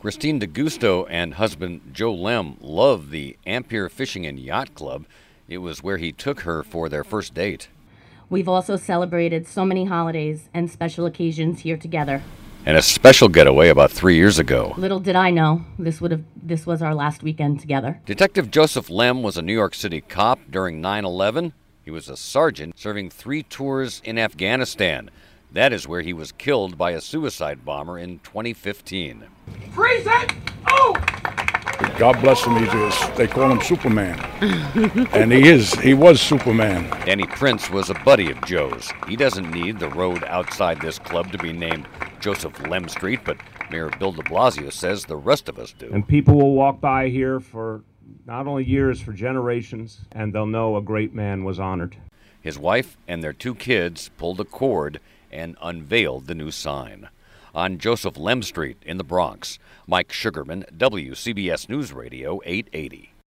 Christine DeGusto and husband Joe Lem love the Ampere Fishing and Yacht Club. It was where he took her for their first date. We've also celebrated so many holidays and special occasions here together. And a special getaway about 3 years ago. Little did I know this was our last weekend together. Detective Joseph Lem was a New York City cop during 9/11. He was a sergeant serving 3 tours in Afghanistan. That is where he was killed by a suicide bomber in 2015. Freeze it! Oh! God bless him. They call him Superman. And he was Superman. Danny Prince was a buddy of Joe's. He doesn't need the road outside this club to be named Joseph Lem Street, but Mayor Bill de Blasio says the rest of us do. And people will walk by here for not only years, for generations, and they'll know a great man was honored. His wife and their 2 kids pulled a cord and unveiled the new sign. On Joseph Lem Street in the Bronx, Mike Sugarman, WCBS News Radio 880.